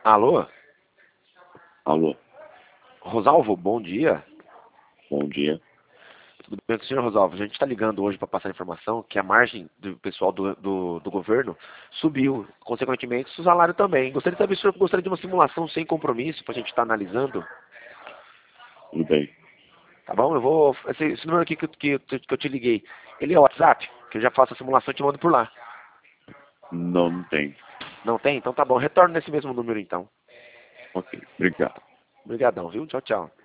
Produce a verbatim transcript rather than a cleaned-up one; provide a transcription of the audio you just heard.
Alô? Alô, Rosalvo, bom dia. bom dia. Tudo bem com o senhor, Rosalvo? A gente está ligando hoje para passar a informação que a margem do pessoal do, do, do governo subiu, consequentemente o salário também. Gostaria de saber se o senhor gostaria de uma simulação sem compromisso para a gente estar analisando. Tudo bem? Tá bom? Eu vou. Esse, esse número aqui que, que, que eu te liguei, ele é o WhatsApp? Que eu já faço a simulação e te mando por lá. Não, não tem. Não tem? Então tá bom. Retorno nesse mesmo número então. Ok, obrigado. Obrigadão, viu? Tchau, tchau.